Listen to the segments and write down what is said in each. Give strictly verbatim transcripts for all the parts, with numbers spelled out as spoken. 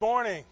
Morning.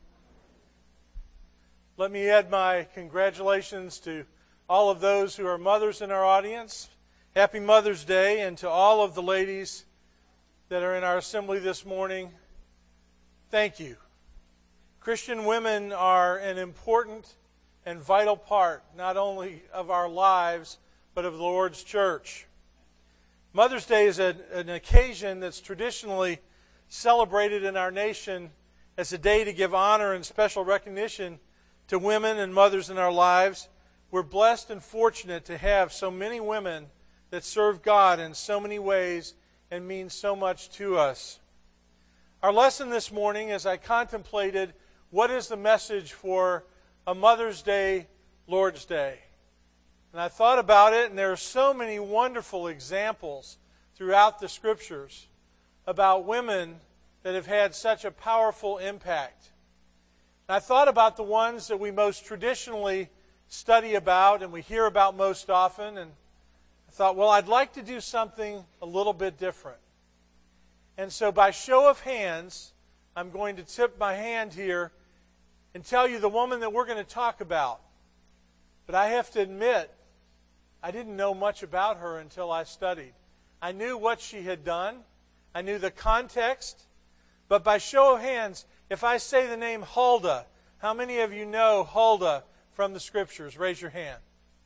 Let me add my congratulations to all of those who are mothers in our audience. Happy Mother's Day, and to all of the ladies that are in our assembly this morning, thank you. Christian women are an important and vital part not only of our lives, but of the Lord's church. Mother's Day is a, an occasion that's traditionally celebrated in our nation as a day to give honor and special recognition to women and mothers in our lives. We're blessed and fortunate to have so many women that serve God in so many ways and mean so much to us. Our lesson this morning, as I contemplated what is the message for a Mother's Day, Lord's Day, and I thought about it, and there are so many wonderful examples throughout the Scriptures about women that have had such a powerful impact. And I thought about the ones that we most traditionally study about and we hear about most often, and I thought, well, I'd like to do something a little bit different. And so by show of hands, I'm going to tip my hand here and tell you the woman that we're going to talk about. But I have to admit, I didn't know much about her until I studied. I knew what she had done. I knew the context. But by show of hands, if I say the name Huldah, how many of you know Huldah from the Scriptures? Raise your hand.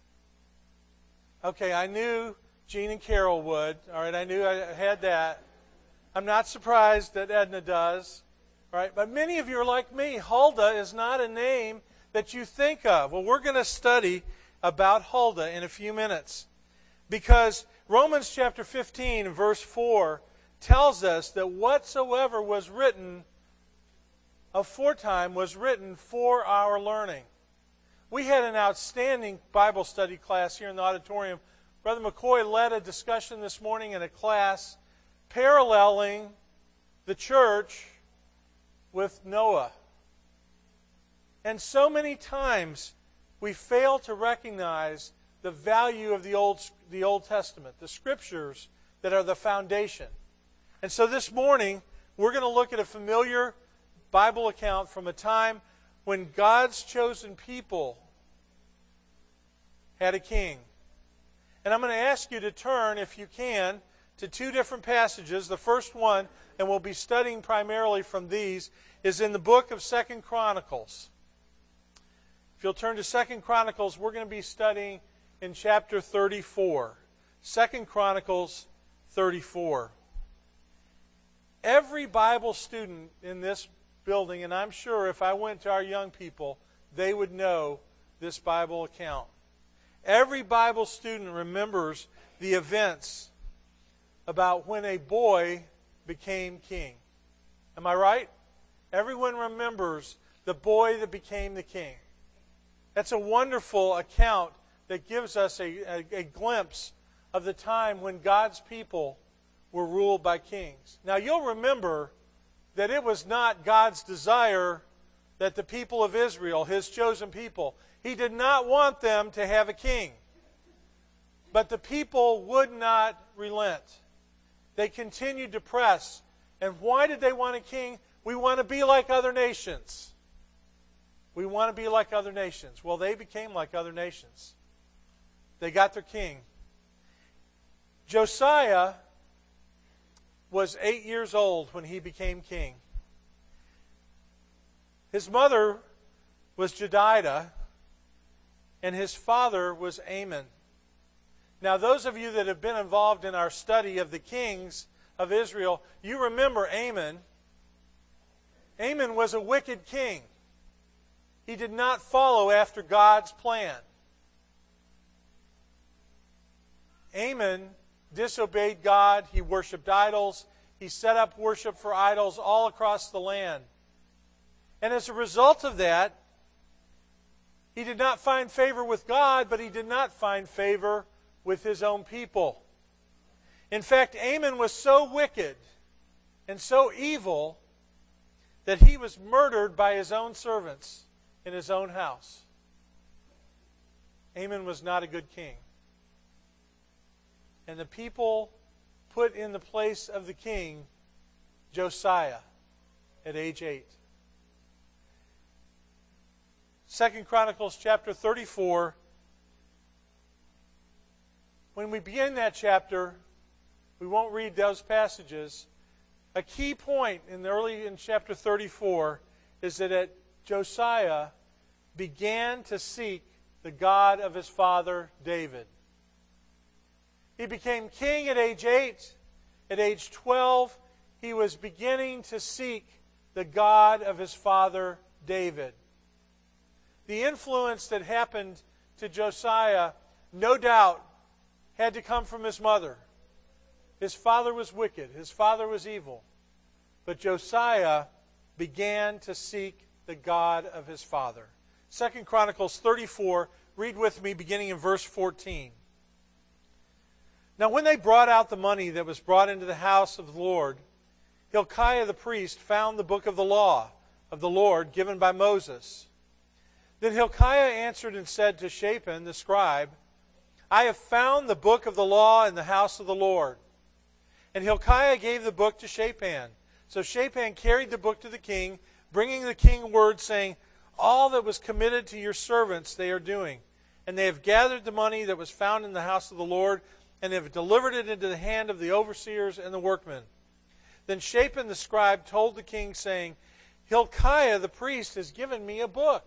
Okay, I knew Jean and Carol would. All right, I knew I had that. I'm not surprised that Edna does. All right, but many of you are like me. Huldah is not a name that you think of. Well, we're going to study about Huldah in a few minutes, because Romans chapter fifteen, verse four, tells us that whatsoever was written aforetime was written for our learning. We had an outstanding Bible study class here in the auditorium. Brother McCoy led a discussion this morning in a class paralleling the church with Noah. And so many times we fail to recognize the value of the Old, the Old Testament, the Scriptures that are the foundation. And so this morning, we're going to look at a familiar Bible account from a time when God's chosen people had a king. And I'm going to ask you to turn, if you can, to two different passages. The first one, and we'll be studying primarily from these, is in the book of Second Chronicles. If you'll turn to Second Chronicles, we're going to be studying in chapter thirty-four. Second Chronicles thirty-four. Every Bible student in this building, and I'm sure if I went to our young people, they would know this Bible account. Every Bible student remembers the events about when a boy became king. Am I right? Everyone remembers the boy that became the king. That's a wonderful account that gives us a, a, a glimpse of the time when God's people were ruled by kings. Now you'll remember that it was not God's desire that the people of Israel, His chosen people, He did not want them to have a king. But the people would not relent. They continued to press. And why did they want a king? We want to be like other nations. We want to be like other nations. Well, they became like other nations. They got their king. Josiah was eight years old when he became king. His mother was Jedidah, and his father was Amon. Now, those of you that have been involved in our study of the kings of Israel, you remember Amon. Amon was a wicked king. He did not follow after God's plan. Amon disobeyed God. He worshipped idols. He set up worship for idols all across the land. And as a result of that, he did not find favor with God, but he did not find favor with his own people. In fact, Amon was so wicked and so evil that he was murdered by his own servants in his own house. Amon was not a good king. And the people put in the place of the king Josiah at age eight. Second Chronicles chapter thirty-four. When we begin that chapter, we won't read those passages. A key point in the early in chapter thirty-four is that at Josiah began to seek the God of his father David. He became king at age eight. At age twelve, he was beginning to seek the God of his father David. The influence that happened to Josiah, no doubt, had to come from his mother. His father was wicked. His father was evil. But Josiah began to seek the God of his father. Second Chronicles thirty-four, read with me beginning in verse fourteen. Now when they brought out the money that was brought into the house of the Lord, Hilkiah the priest found the book of the law of the Lord given by Moses. Then Hilkiah answered and said to Shaphan the scribe, I have found the book of the law in the house of the Lord. And Hilkiah gave the book to Shaphan. So Shaphan carried the book to the king, bringing the king word, saying, all that was committed to your servants they are doing. And they have gathered the money that was found in the house of the Lord, and have delivered it into the hand of the overseers and the workmen. Then Shaphan the scribe told the king, saying, Hilkiah the priest has given me a book.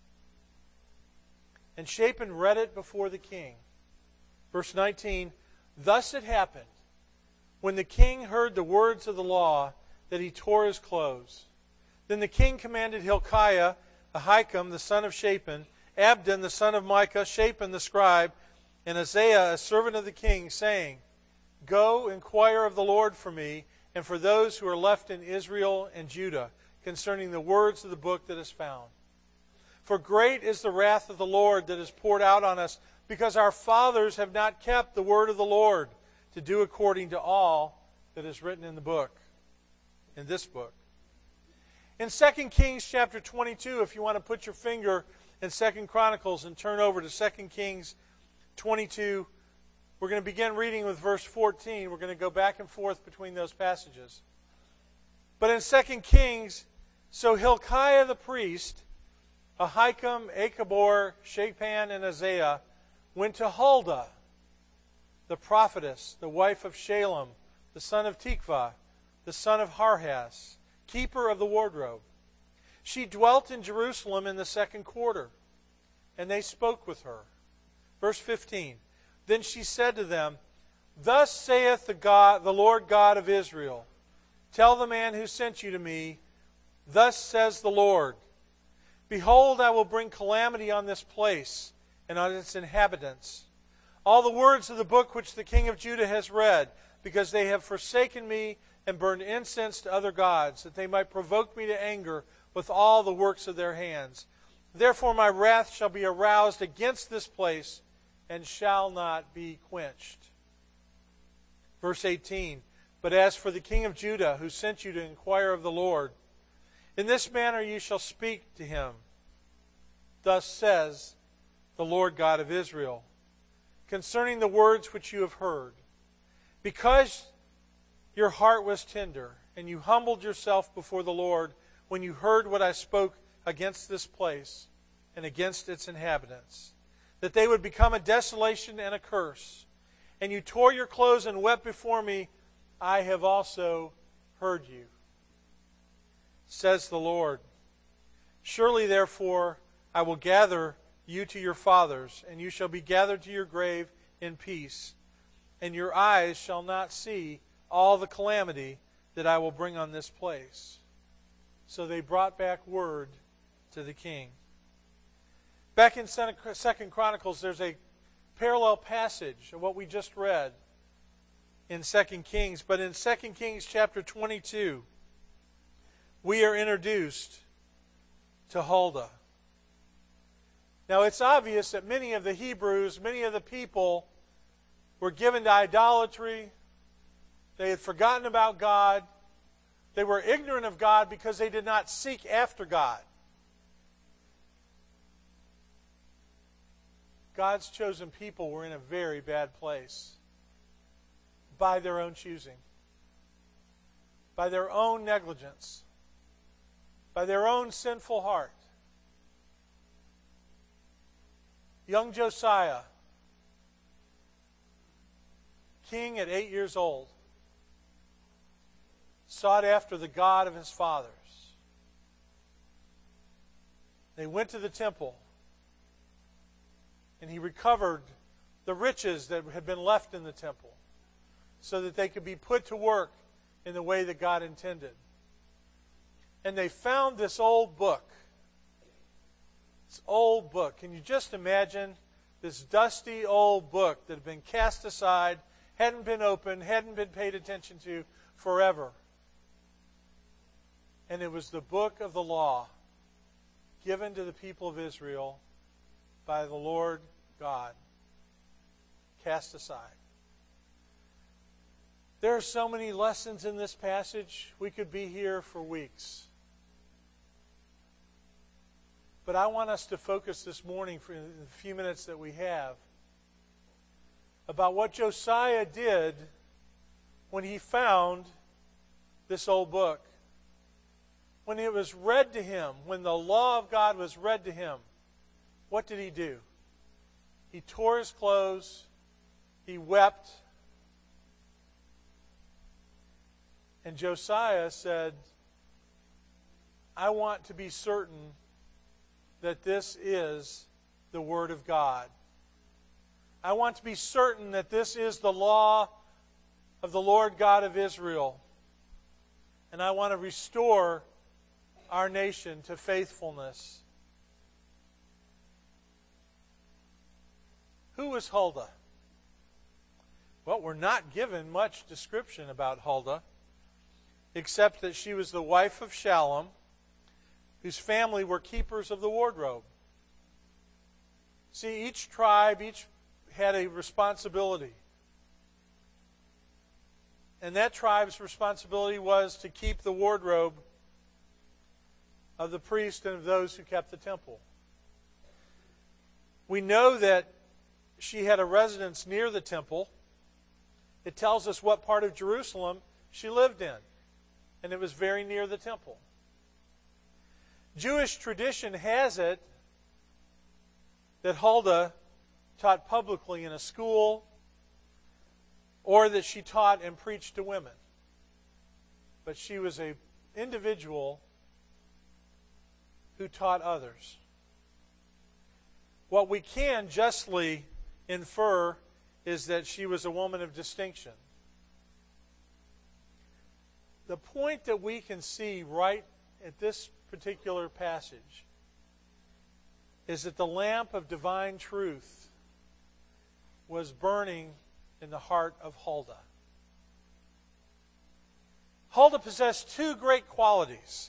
And Shaphan read it before the king. Verse nineteen, thus it happened, when the king heard the words of the law, that he tore his clothes. Then the king commanded Hilkiah, Ahikam the son of Shaphan, Abdon the son of Micah, Shaphan the scribe, and Isaiah a servant of the king, saying, go inquire of the Lord for me, and for those who are left in Israel and Judah, concerning the words of the book that is found. For great is the wrath of the Lord that is poured out on us, because our fathers have not kept the word of the Lord, to do according to all that is written in the book, in this book. In Second Kings chapter twenty-two, if you want to put your finger in Second Chronicles and turn over to Second Kings twenty-two, we're going to begin reading with verse fourteen. We're going to go back and forth between those passages. But in Second Kings, so Hilkiah the priest, Ahikam, Achbor, Shaphan, and Isaiah went to Huldah, the prophetess, the wife of Shalem, the son of Tikvah, the son of Harhas, keeper of the wardrobe. She dwelt in Jerusalem in the second quarter, and they spoke with her. Verse fifteen, then she said to them, thus saith the God, the Lord God of Israel, tell the man who sent you to me, thus says the Lord, behold, I will bring calamity on this place and on its inhabitants. All the words of the book which the king of Judah has read, because they have forsaken me and burned incense to other gods, that they might provoke me to anger with all the works of their hands. Therefore my wrath shall be aroused against this place, and shall not be quenched. Verse eighteen, but as for the king of Judah, who sent you to inquire of the Lord, in this manner you shall speak to him. Thus says the Lord God of Israel, concerning the words which you have heard. Because your heart was tender, and you humbled yourself before the Lord when you heard what I spoke against this place and against its inhabitants, that they would become a desolation and a curse, and you tore your clothes and wept before me, I have also heard you, says the Lord. Surely, therefore, I will gather you to your fathers, and you shall be gathered to your grave in peace, and your eyes shall not see all the calamity that I will bring on this place. So they brought back word to the king. Back in Second Chronicles, there's a parallel passage of what we just read in Second Kings. But in Second Kings chapter twenty-two, we are introduced to Huldah. Now it's obvious that many of the Hebrews, many of the people, were given to idolatry. They had forgotten about God. They were ignorant of God because they did not seek after God. God's chosen people were in a very bad place by their own choosing, by their own negligence, by their own sinful heart. Young Josiah, king at eight years old, sought after the God of his fathers. They went to the temple, and he recovered the riches that had been left in the temple so that they could be put to work in the way that God intended. And they found this old book. This old book. Can you just imagine this dusty old book that had been cast aside, hadn't been opened, hadn't been paid attention to forever? And it was the book of the law given to the people of Israel by the Lord God, cast aside. There are so many lessons in this passage. We could be here for weeks. But I want us to focus this morning, for the few minutes that we have, about what Josiah did when he found this old book. When it was read to him, when the law of God was read to him, what did he do? He tore his clothes, he wept, and Josiah said, I want to be certain that this is the Word of God. I want to be certain that this is the law of the Lord God of Israel. And I want to restore our nation to faithfulness. Who was Huldah? Well, we're not given much description about Huldah, except that she was the wife of Shallum, whose family were keepers of the wardrobe. See, each tribe, each had a responsibility. And that tribe's responsibility was to keep the wardrobe of the priest and of those who kept the temple. We know that she had a residence near the temple. It tells us what part of Jerusalem she lived in, and it was very near the temple. Jewish tradition has it that Huldah taught publicly in a school, or that she taught and preached to women. But she was an individual who taught others. What we can justly infer is that she was a woman of distinction. The point that we can see right at this particular passage is that the lamp of divine truth was burning in the heart of Huldah. Huldah possessed two great qualities: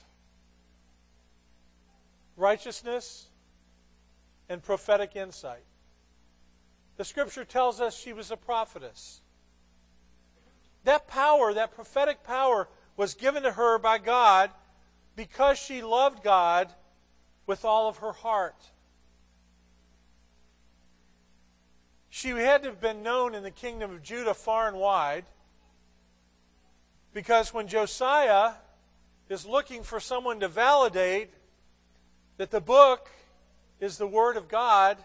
righteousness and prophetic insight. The Scripture tells us she was a prophetess. That power, that prophetic power, was given to her by God because she loved God with all of her heart. She had to have been known in the kingdom of Judah far and wide, because when Josiah is looking for someone to validate that the book is the Word of God,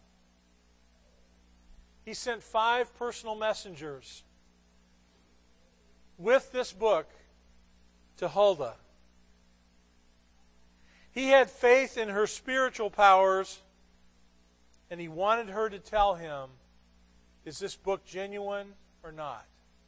he sent five personal messengers with this book to Huldah. He had faith in her spiritual powers, and he wanted her to tell him, is this book genuine or not?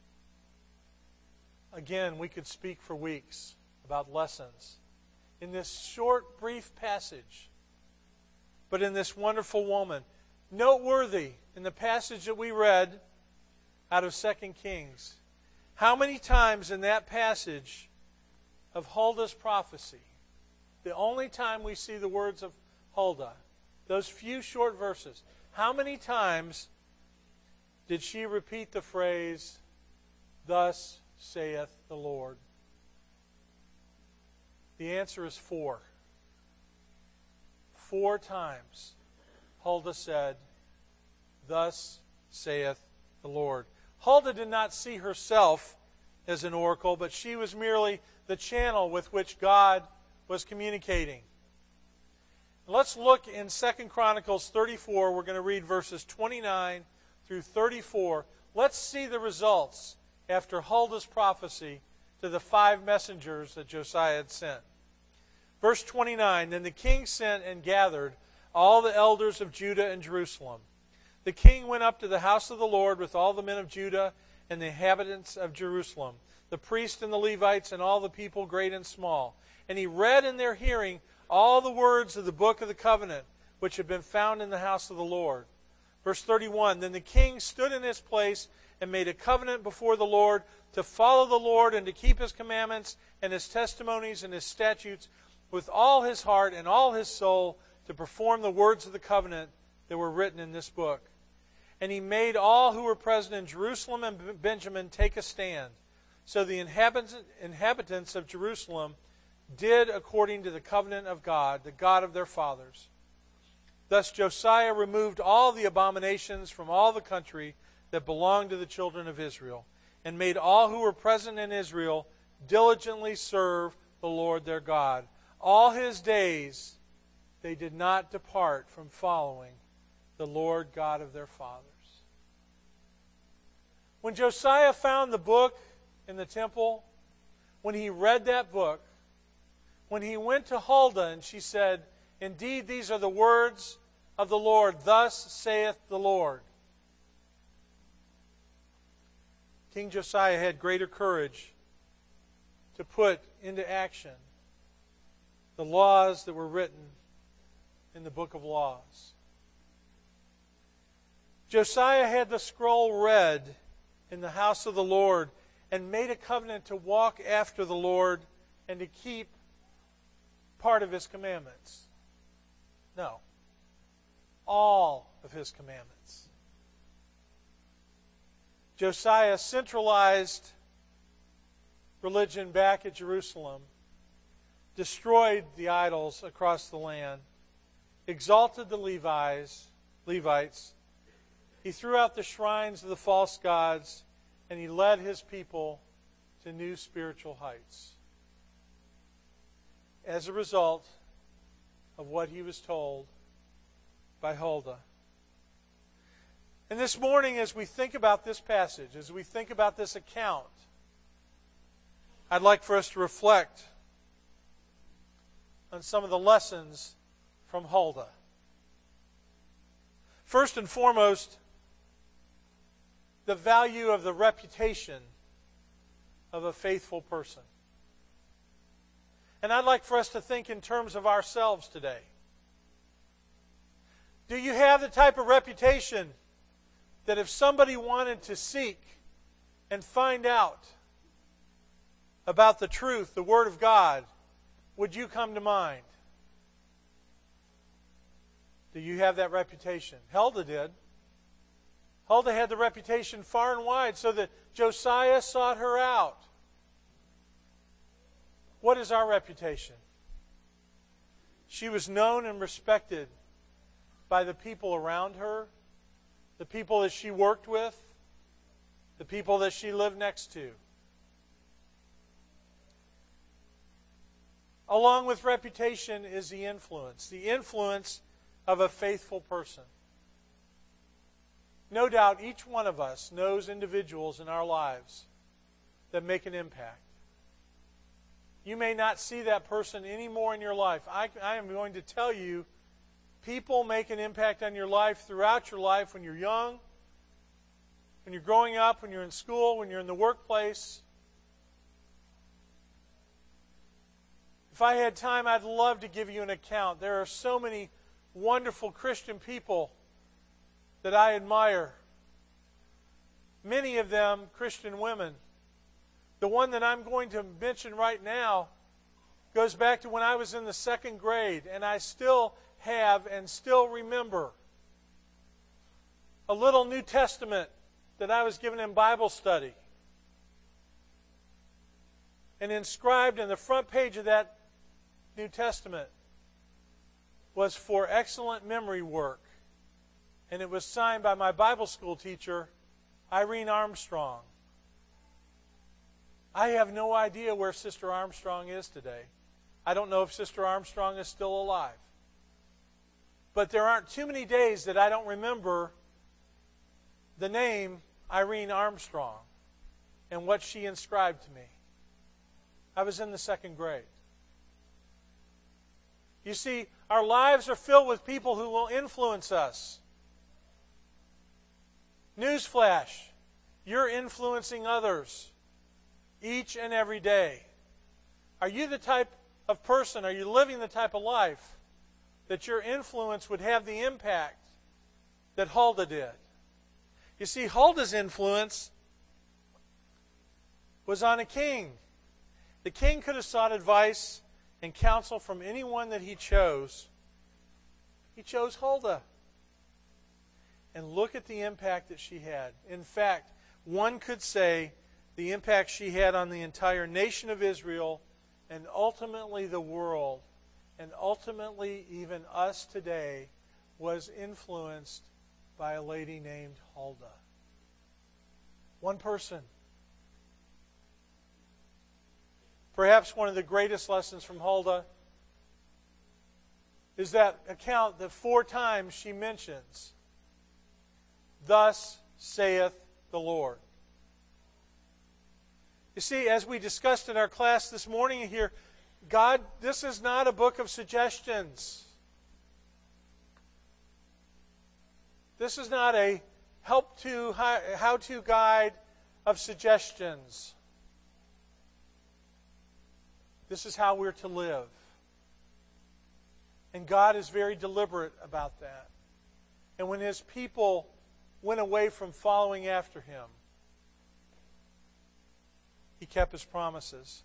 Again, we could speak for weeks about lessons in this short, brief passage, but in this wonderful woman. Noteworthy in the passage that we read out of Second Kings, how many times in that passage of Huldah's prophecy, the only time we see the words of Huldah, those few short verses, how many times did she repeat the phrase, "Thus saith the Lord"? The answer is four. Four times Huldah said, "Thus saith the Lord." Huldah did not see herself as an oracle, but she was merely the channel with which God was communicating. Let's look in Second Chronicles thirty-four. We're going to read verses twenty-nine through thirty-four. Let's see the results after Huldah's prophecy to the five messengers that Josiah had sent. Verse twenty-nine, Then the king sent and gathered all the elders of Judah and Jerusalem. The king went up to the house of the Lord with all the men of Judah and the inhabitants of Jerusalem, the priests and the Levites and all the people, great and small. And he read in their hearing all the words of the book of the covenant, which had been found in the house of the Lord. Verse thirty-one, Then the king stood in his place and made a covenant before the Lord to follow the Lord and to keep his commandments and his testimonies and his statutes with all his heart and all his soul, to perform the words of the covenant that were written in this book. And he made all who were present in Jerusalem and Benjamin take a stand. So the inhabitants of Jerusalem did according to the covenant of God, the God of their fathers. Thus Josiah removed all the abominations from all the country that belonged to the children of Israel, and made all who were present in Israel diligently serve the Lord their God. All his days they did not depart from following the Lord God of their fathers. When Josiah found the book in the temple, when he read that book, when he went to Huldah and she said, Indeed, these are the words of the Lord, thus saith the Lord. King Josiah had greater courage to put into action the laws that were written in the book of laws. Josiah had the scroll read in the house of the Lord and made a covenant to walk after the Lord and to keep part of his commandments. No. All of his commandments. Josiah centralized religion back at Jerusalem, destroyed the idols across the land, exalted the Levites, Levites. He threw out the shrines of the false gods, and he led his people to new spiritual heights. As a result of what he was told by Huldah. And this morning, as we think about this passage, as we think about this account, I'd like for us to reflect on some of the lessons from Huldah. First and foremost, the value of the reputation of a faithful person. And I'd like for us to think in terms of ourselves today. Do you have the type of reputation that if somebody wanted to seek and find out about the truth, the Word of God, would you come to mind? Do you have that reputation? Huldah did. Huldah had the reputation far and wide, so that Josiah sought her out. What is our reputation? She was known and respected by the people around her, the people that she worked with, the people that she lived next to. Along with reputation is the influence, the influence of a faithful person. No doubt each one of us knows individuals in our lives that make an impact. You may not see that person anymore in your life. I, I am going to tell you, people make an impact on your life throughout your life when you're young, when you're growing up, when you're in school, when you're in the workplace. If I had time, I'd love to give you an account. There are so many wonderful Christian people that I admire. Many of them Christian women. The one that I'm going to mention right now goes back to when I was in the second grade, and I still have and still remember a little New Testament that I was given in Bible study. And inscribed in the front page of that New Testament was for excellent memory work. And it was signed by my Bible school teacher, Irene Armstrong. I have no idea where Sister Armstrong is today. I don't know if Sister Armstrong is still alive. But there aren't too many days that I don't remember the name Irene Armstrong and what she inscribed to me. I was in the second grade. You see, our lives are filled with people who will influence us. Newsflash, you're influencing others each and every day. Are you the type of person, are you living the type of life that your influence would have the impact that Huldah did? You see, Huldah's influence was on a king. The king could have sought advice and counsel from anyone that he chose. He chose Huldah. And look at the impact that she had. In fact, one could say the impact she had on the entire nation of Israel and ultimately the world, and ultimately even us today, was influenced by a lady named Huldah. One person. Perhaps one of the greatest lessons from Huldah is that account that four times she mentions, "Thus saith the Lord." You see, as we discussed in our class this morning here, God, this is not a book of suggestions. This is not a help to how-to guide of suggestions. This is how we're to live. And God is very deliberate about that. And when His people went away from following after Him, He kept His promises.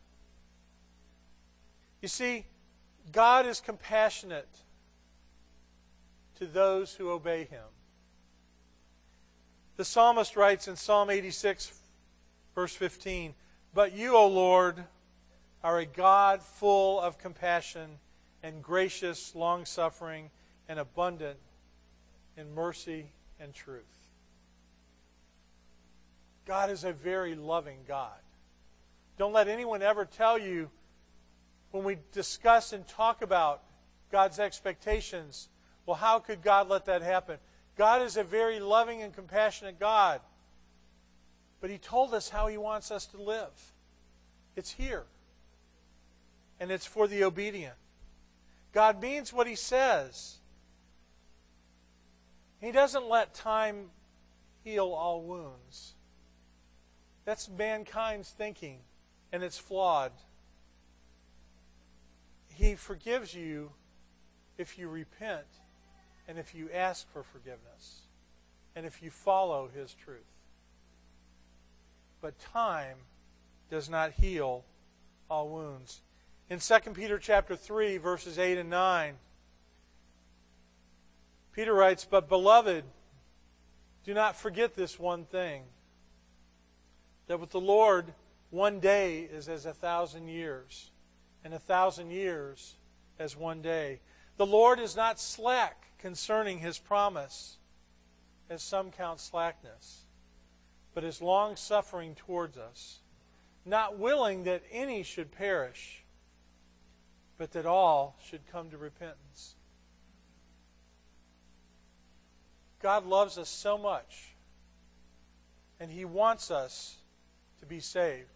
You see, God is compassionate to those who obey Him. The psalmist writes in Psalm eighty-six, verse fifteen, "But you, O Lord, are a God full of compassion and gracious, long-suffering, and abundant in mercy and truth." God is a very loving God. Don't let anyone ever tell you, when we discuss and talk about God's expectations, well, how could God let that happen? God is a very loving and compassionate God. But He told us how He wants us to live. It's here. And it's for the obedient. God means what He says. He doesn't let time heal all wounds. That's mankind's thinking, and it's flawed. He forgives you if you repent and if you ask for forgiveness and if you follow His truth. But time does not heal all wounds. In Second Peter chapter three, verses eight and nine, Peter writes, "But beloved, do not forget this one thing, that with the Lord one day is as a thousand years, and a thousand years as one day. The Lord is not slack concerning His promise, as some count slackness, but is long-suffering towards us, not willing that any should perish, but that all should come to repentance." God loves us so much, and He wants us to be saved.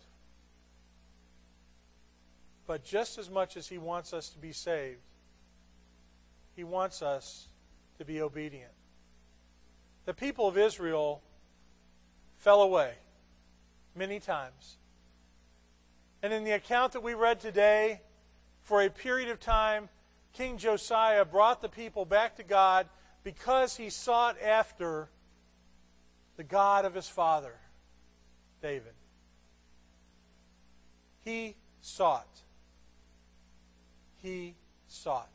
But just as much as He wants us to be saved, He wants us to be obedient. The people of Israel fell away many times. And in the account that we read today, for a period of time, King Josiah brought the people back to God because he sought after the God of his father, David. He sought. He sought.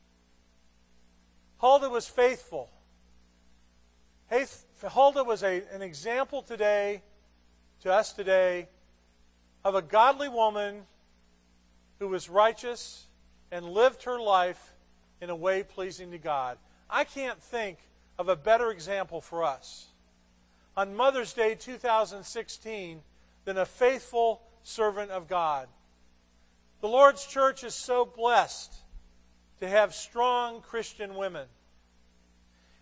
Huldah was faithful. Huldah was a, an example today, to us today, of a godly woman who was righteous and lived her life in a way pleasing to God. I can't think of a better example for us on Mother's Day two thousand sixteen than a faithful servant of God. The Lord's church is so blessed to have strong Christian women.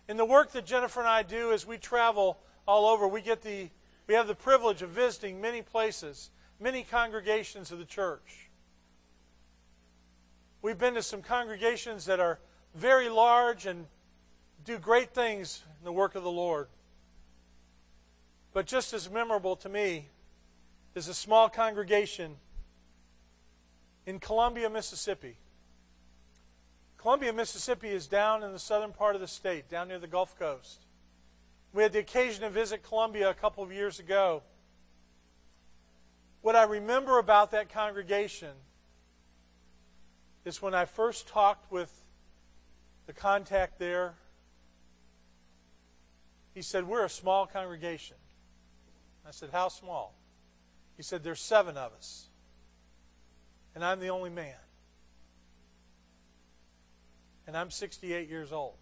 In the work that Jennifer and I do as we travel all over, we get the we have the privilege of visiting many places, many congregations of the church. We've been to some congregations that are very large and do great things in the work of the Lord. But just as memorable to me is a small congregation in Columbia, Mississippi. Columbia, Mississippi is down in the southern part of the state, down near the Gulf Coast. We had the occasion to visit Columbia a couple of years ago. What I remember about that congregation is when I first talked with the contact there, he said, "We're a small congregation." I said, "How small?" He said, "There's seven of us, and I'm the only man. And I'm sixty-eight years old."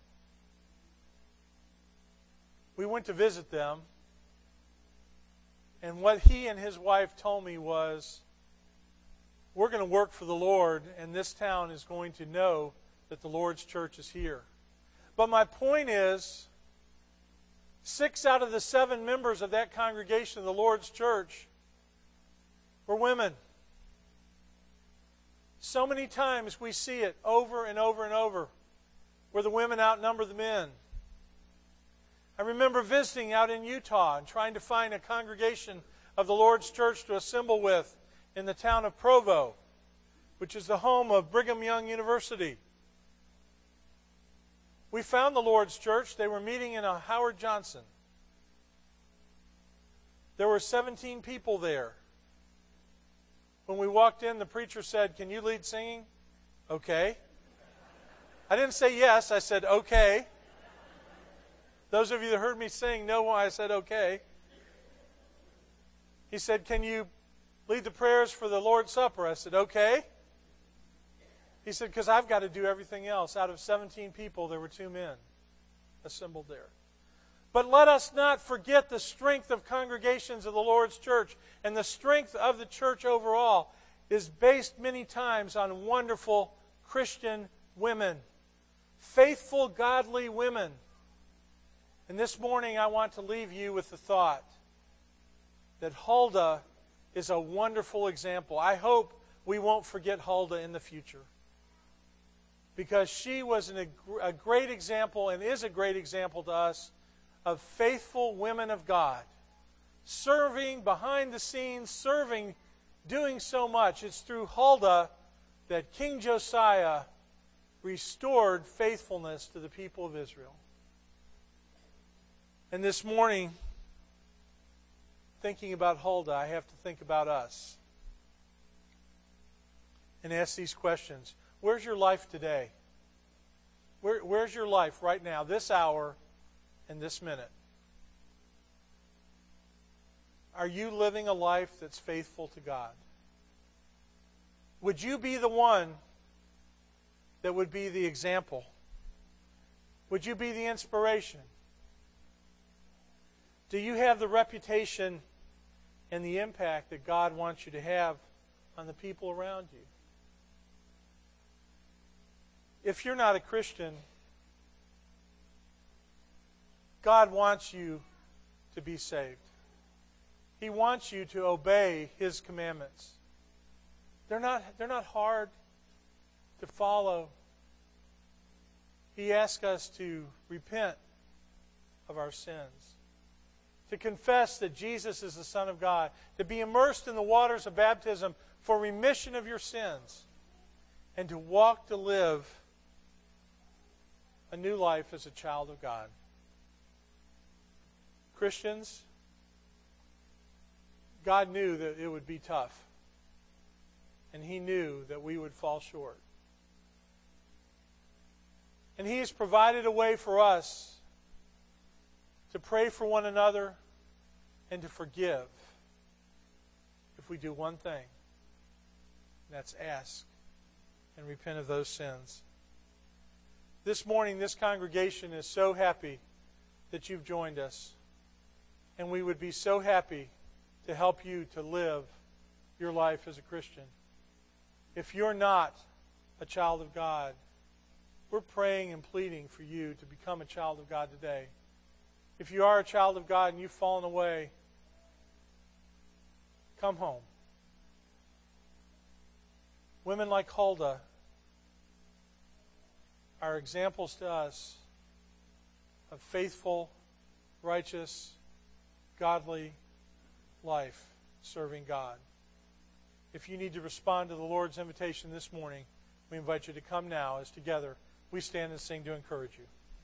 We went to visit them, and what he and his wife told me was, we're going to work for the Lord, and this town is going to know that the Lord's church is here. But my point is, six out of the seven members of that congregation of the Lord's church were women. So many times we see it over and over and over where the women outnumber the men. I remember visiting out in Utah and trying to find a congregation of the Lord's church to assemble with in the town of Provo, which is the home of Brigham Young University. We found the Lord's church. They were meeting in a Howard Johnson. There were seventeen people there. When we walked in, the preacher said, "Can you lead singing?" Okay. I didn't say yes, I said okay. Those of you that heard me sing know why I said okay. He said, "Can you lead the prayers for the Lord's Supper?" I said, okay. He said, "Because I've got to do everything else." Out of seventeen people, there were two men assembled there. But let us not forget the strength of congregations of the Lord's church, and the strength of the church overall is based many times on wonderful Christian women, faithful, godly women. And this morning I want to leave you with the thought that Huldah is a wonderful example. I hope we won't forget Huldah in the future, because she was an, a great example and is a great example to us of faithful women of God, serving behind the scenes, serving, doing so much. It's through Huldah that King Josiah restored faithfulness to the people of Israel. And this morning, thinking about Huldah, I have to think about us and ask these questions. Where's your life today? Where, where's your life right now, this hour and this minute? Are you living a life that's faithful to God? Would you be the one that would be the example? Would you be the inspiration? Do you have the reputation and the impact that God wants you to have on the people around you? If you're not a Christian, God wants you to be saved. He wants you to obey His commandments. They're not, they're not hard to follow. He asks us to repent of our sins, to confess that Jesus is the Son of God, to be immersed in the waters of baptism for remission of your sins, and to walk to live a new life as a child of God. Christians, God knew that it would be tough, and He knew that we would fall short. And He has provided a way for us to pray for one another and to forgive if we do one thing. And that's ask and repent of those sins. This morning, this congregation is so happy that you've joined us. And we would be so happy to help you to live your life as a Christian. If you're not a child of God, we're praying and pleading for you to become a child of God today. If you are a child of God and you've fallen away, come home. Women like Huldah are examples to us of faithful, righteous, godly life serving God. If you need to respond to the Lord's invitation this morning, we invite you to come now as together we stand and sing to encourage you.